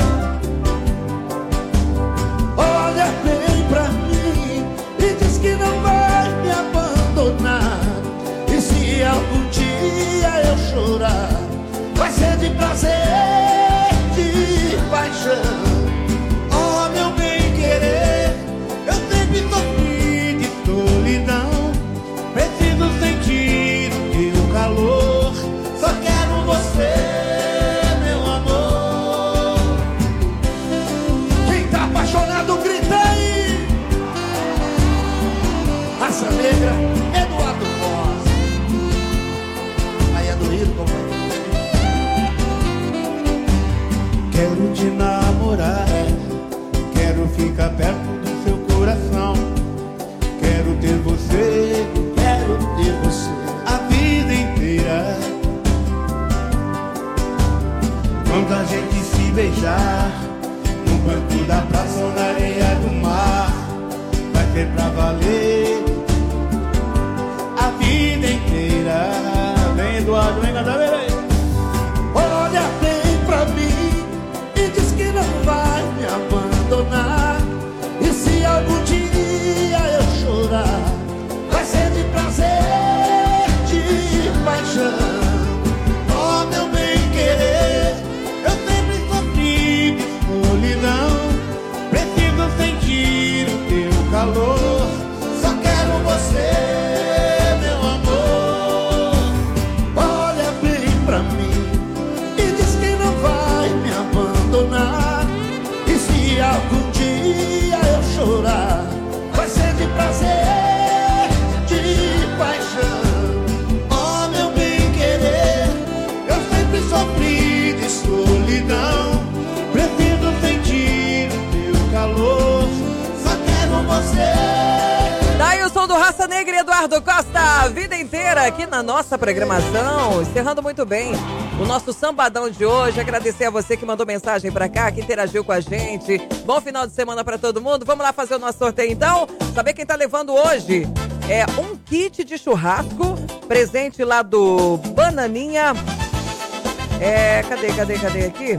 Olha bem pra mim e diz que não vai me abandonar. E se algum dia eu chorar, vai ser de prazer, de paixão. Oh, meu bem-querer, eu sempre sofri de solidão. Preciso sentir o teu calor, só quero você, meu amor. Quem tá apaixonado, grita aí. Raça Negra, Eduardo Costa. Aí é doído, companheiro. Quero te namorar, quero ficar perto do seu coração, quero ter você, quero ter você a vida inteira. Quando a gente se beijar, no banco da praça ou na areia do mar, vai ser pra valer a vida inteira. Vem, Eduardo, vem cantar, vem, vem. Olha bem pra mim e diz que não vai me abandonar. E se algum dia eu chorar, vai ser de prazer, de paixão. Oh, meu bem-querer, eu sempre sofri de solidão. Preciso sentir o teu calor, só quero você, meu amor. Olha bem pra mim e diz que não vai me abandonar. E se algum dia eu chorar, vai ser de prazer, de paixão. Oh, meu bem-querer, eu sempre sofri de solidão. Preciso sentir o teu calor, só quero você. Daí o som do Raça Negra e Eduardo Costa, a vida inteira aqui na nossa programação. Encerrando muito bem o nosso sambadão de hoje. Agradecer a você que mandou mensagem pra cá, que interagiu com a gente. Bom final de semana pra todo mundo. Vamos lá fazer o nosso sorteio então. Saber quem tá levando hoje é um kit de churrasco, presente lá do Bananinha. É, cadê, cadê, cadê aqui?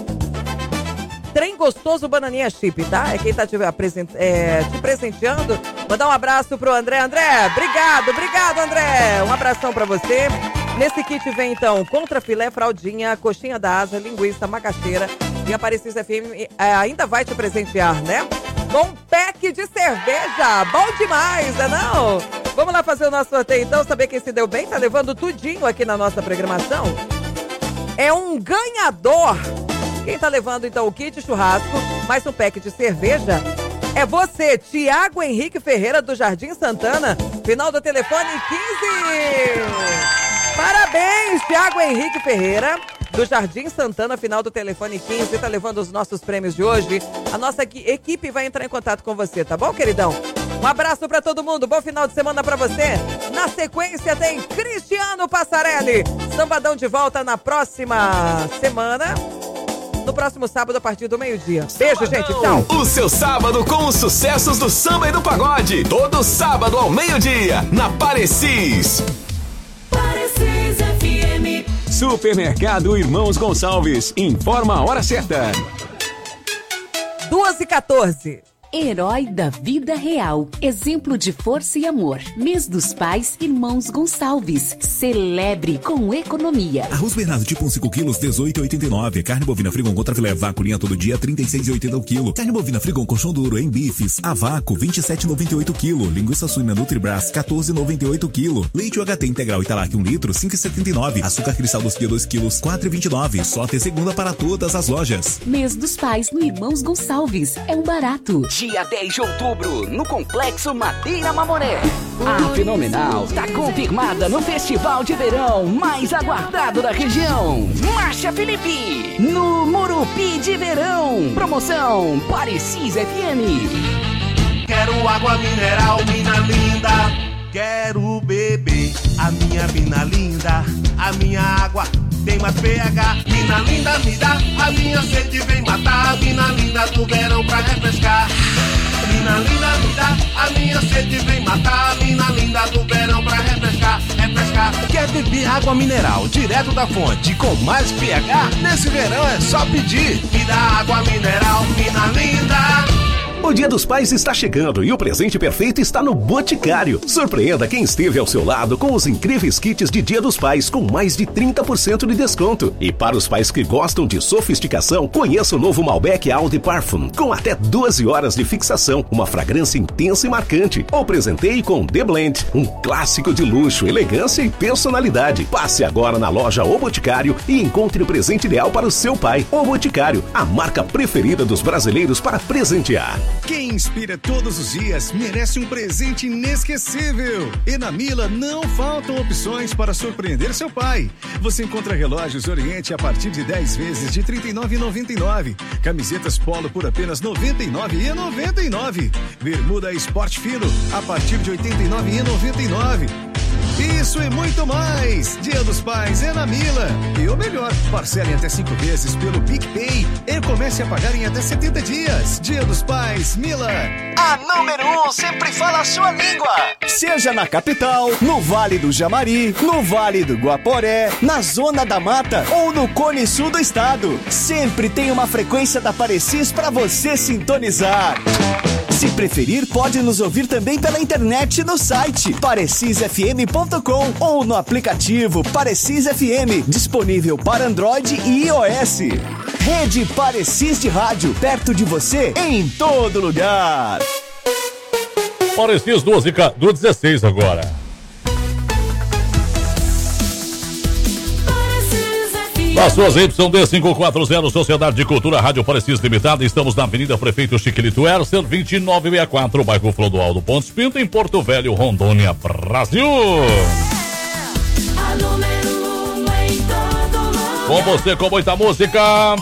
Trem Gostoso Bananinha Chip, tá? É quem tá te, apresent... é, te presenteando. Mandar um abraço pro André. André, obrigado, obrigado, André. Um abração pra você. Nesse kit vem, então, contra filé, fraldinha, coxinha da asa, linguiça, macaxeira. E a Parecisa F M é, ainda vai te presentear, né? Com um pack de cerveja. Bom demais, né não? Vamos lá fazer o nosso sorteio, então. Saber quem se deu bem. Tá levando tudinho aqui na nossa programação. É um ganhador. Quem tá levando, então, o kit churrasco, mais um pack de cerveja, É você, Tiago Henrique Ferreira, do Jardim Santana, final do telefone quinze. Parabéns, Tiago Henrique Ferreira, do Jardim Santana, final do telefone quinze, tá levando os nossos prêmios de hoje. A nossa equipe vai entrar em contato com você, tá bom, queridão? Um abraço pra todo mundo, bom final de semana pra você. Na sequência tem Cristiano Passarelli. Sambadão de volta na próxima semana. No próximo sábado, a partir do meio-dia. Beijo, gente. Tchau. O seu sábado com os sucessos do samba e do pagode. Todo sábado ao meio-dia, na Parecis. Parecis F M. Supermercado Irmãos Gonçalves. Informa a hora certa. duas e quatorze. Herói da vida real. Exemplo de força e amor. Mês dos Pais, Irmãos Gonçalves. Celebre com economia. Arroz Bernardo tipo um cinco quilos, dezoito e oitenta e nove. Carne bovina Frigon contra filé vácuo linha todo dia, trinta e seis e oitenta o quilo. Carne bovina Frigon colchão duro em bifes, a vácuo, vinte e sete e noventa e oito o quilo. Linguiça suína Nutribras, quatorze e noventa e oito o quilo. Leite U H T integral Italac um litro, cinco e setenta e nove. Açúcar cristal dos dois quilos, quatro e vinte e nove. Só até segunda para todas as lojas. Mês dos Pais no Irmãos Gonçalves. É um barato. Dia dez de outubro, no Complexo Madeira Mamoré. A Fenomenal está confirmada no Festival de Verão mais aguardado da região. Marcha Felipe, no Murupi de Verão. Promoção Parecis F M. Quero água mineral, mina linda. Quero beber a minha mina linda. A minha água tem mais pH. Mina linda, me dá. A minha sede vem matar. Mina linda do verão pra refrescar. Mina linda, me dá, a minha sede vem matar. Mina linda do verão pra refrescar, refrescar. Quer beber água mineral direto da fonte com mais pH? Nesse verão é só pedir. Me dá água mineral, mina linda. O Dia dos Pais está chegando e o presente perfeito está no Boticário. Surpreenda quem esteve ao seu lado com os incríveis kits de Dia dos Pais com mais de trinta por cento de desconto. E para os pais que gostam de sofisticação, conheça o novo Malbec Eau de Parfum com até doze horas de fixação, uma fragrância intensa e marcante. Ou presenteie com The Blend, um clássico de luxo, elegância e personalidade. Passe agora na loja O Boticário e encontre o presente ideal para o seu pai. O Boticário, a marca preferida dos brasileiros para presentear. Quem inspira todos os dias merece um presente inesquecível. E na Mila não faltam opções para surpreender seu pai. Você encontra relógios Oriente a partir de dez vezes de trinta e nove reais e noventa e nove centavos. Camisetas Polo por apenas noventa e nove reais e noventa e nove centavos. Bermuda Esporte Fino a partir de oitenta e nove reais e noventa e nove centavos. Isso e muito mais! Dia dos Pais é na Mila. E o melhor, parcelem até cinco vezes pelo PicPay e comece a pagar em até setenta dias. Dia dos Pais, Mila. A número um sempre fala a sua língua. Seja na capital, no Vale do Jamari, no Vale do Guaporé, na Zona da Mata ou no Cone Sul do estado. Sempre tem uma frequência da Parecis para você sintonizar. Se preferir, pode nos ouvir também pela internet no site parecis f m ponto com ou no aplicativo Parecis F M, disponível para Android e iOS. Rede Parecis de Rádio, perto de você, em todo lugar. Parecis duas e dezesseis agora. Na suas Y D quinhentos e quarenta, Sociedade de Cultura Rádio Parecis Limitada, estamos na Avenida Prefeito Chiquilito Ercer, vinte e nove sessenta e quatro, bairro Clodoaldo Pontes Pinto, em Porto Velho, Rondônia, Brasil. Com você, com muita música.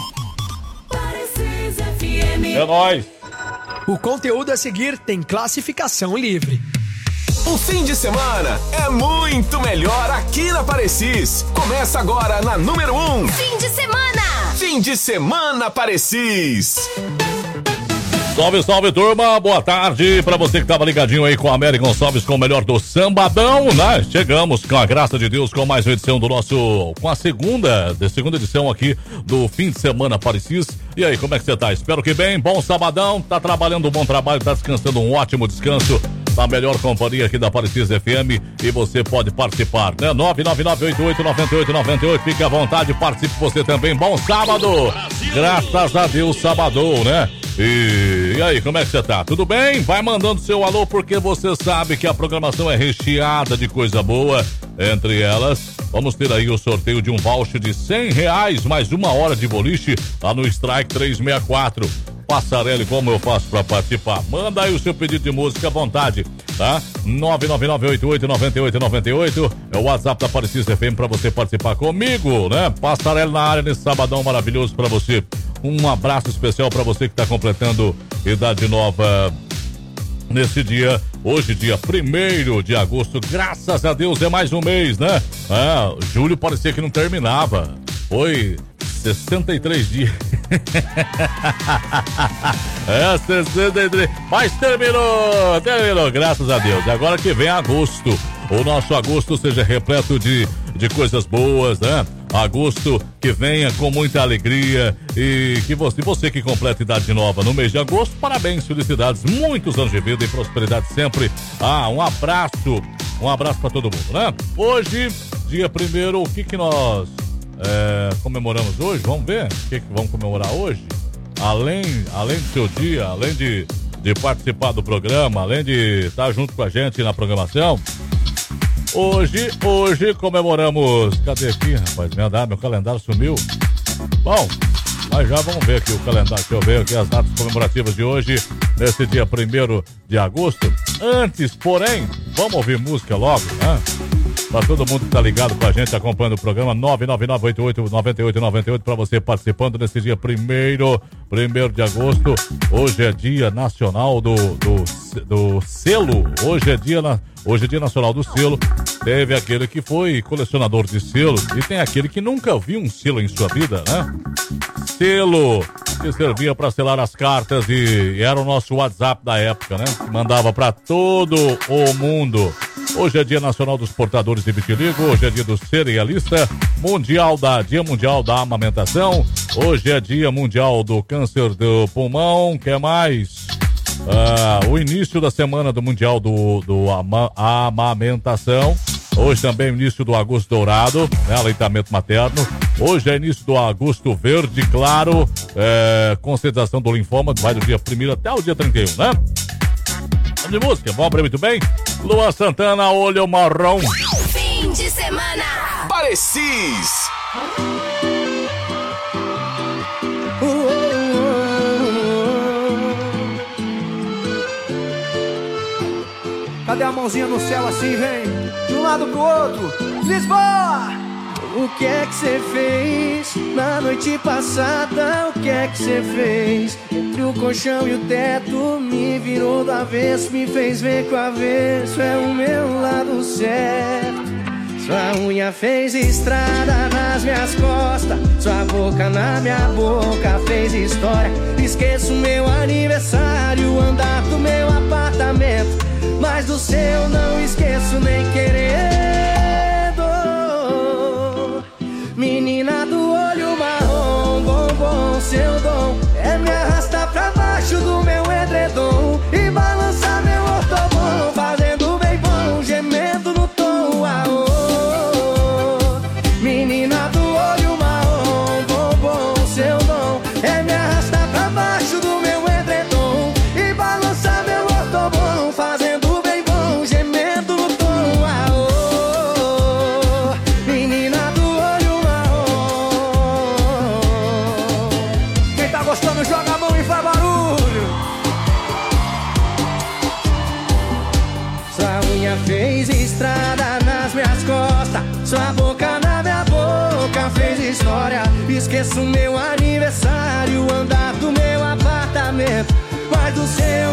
É nóis. O conteúdo a seguir tem classificação livre. O fim de semana é muito melhor aqui na Parecis. Começa agora na número um. Fim de semana. Fim de semana Parecis. Salve, salve, turma. Boa tarde pra você que tava ligadinho aí com a Mary Gonçalves com o melhor do Sambadão, né? Chegamos, com a graça de Deus, com mais uma edição do nosso, com a segunda, da segunda edição aqui do Fim de Semana Parecis. E aí, como é que você tá? Espero que bem, bom sabadão, tá trabalhando um bom trabalho, tá descansando um ótimo descanso. A melhor companhia aqui da Parecis F M e você pode participar, né? nove nove nove oito oito nove oito nove oito, fique à vontade, participe você também. Bom sábado! Graças a Deus, sabadão, né? E, e aí, como é que você tá? Tudo bem? Vai mandando seu alô, porque você sabe que a programação é recheada de coisa boa. Entre elas, vamos ter aí o sorteio de um voucher de cem reais, mais uma hora de boliche lá no Strike trezentos e sessenta e quatro. Passarelli, como eu faço pra participar? Manda aí o seu pedido de música à vontade, tá? nove nove nove oito oito nove oito nove oito é o WhatsApp da Aparecida F M pra você participar comigo, né? Passarelli na área nesse sabadão maravilhoso pra você. Um abraço especial pra você que tá completando idade nova nesse dia, hoje dia primeiro de agosto, graças a Deus é mais um mês, né? Ah, julho parecia que não terminava, foi sessenta e três dias. É, sessenta e três, mas terminou, terminou, graças a Deus. Agora que vem agosto, o nosso agosto seja repleto de, de coisas boas, né? Agosto que venha com muita alegria e que você, você que completa idade nova no mês de agosto, parabéns, felicidades, muitos anos de vida e prosperidade sempre. Ah, um abraço, um abraço pra todo mundo, né? Hoje, dia primeiro, o que que nós é, comemoramos hoje? Vamos ver o que que vamos comemorar hoje? Além, além do seu dia, além de, de participar do programa, além de estar junto com a gente na programação, Hoje, hoje comemoramos. Cadê aqui, rapaz? Me andar, meu calendário sumiu. Bom, mas já vamos ver aqui o calendário. Deixa eu ver aqui as datas comemorativas de hoje, nesse dia primeiro de agosto. Antes, porém, vamos ouvir música logo, né? Pra todo mundo que tá ligado com a gente, acompanhando o programa, nove nove nove oito oito nove oito nove oito, pra você participando nesse dia primeiro, primeiro de agosto. Hoje é dia nacional do, do, do selo. Hoje é dia na, hoje é dia nacional do selo. Teve aquele que foi colecionador de selos e tem aquele que nunca viu um selo em sua vida, né? Selo que servia para selar as cartas e, e era o nosso WhatsApp da época, né? Que mandava para todo o mundo. Hoje é dia nacional dos portadores de vitiligo, hoje é dia do cerealista, mundial da, dia mundial da amamentação, hoje é dia mundial do câncer do pulmão, que é mais? Ah, o início da semana do mundial do, do ama, amamentação, hoje também é início do agosto dourado, né, aleitamento materno, hoje é início do agosto verde claro, é, conscientização do linfoma, que vai do dia primeiro até o dia trinta e um, né? De música, vamos abrir muito bem. Luan Santana, Olho Marrom. Fim de semana. Parecis. Cadê a mãozinha no céu assim, vem? De um lado pro outro. Lisboa! O que é que você fez na noite passada? O que é que você fez? Entre o colchão e o teto me virou do avesso, me fez ver que o avesso é o meu lado certo. Sua unha fez estrada nas minhas costas, sua boca na minha boca fez história. Esqueço meu aniversário, o andar do meu apartamento, mas do seu não esqueço nem querendo. Menina do olho marrom, bombom, seu dom é me arrastar pra baixo do meu edredom e balançar meu ortobom, fazendo bem bom, gemendo no tom. Ah, oh. Menina do olho marrom, bombom, seu dom é me arrastar pra baixo do meu edredom e balançar meu ortobom, fazendo bem bom, gemendo no tom. Ah, oh. Menina do gostando, joga a mão e faz barulho. Sua unha fez estrada nas minhas costas, sua boca na minha boca fez história. Esqueço meu aniversário, o andar do meu apartamento, mas do seu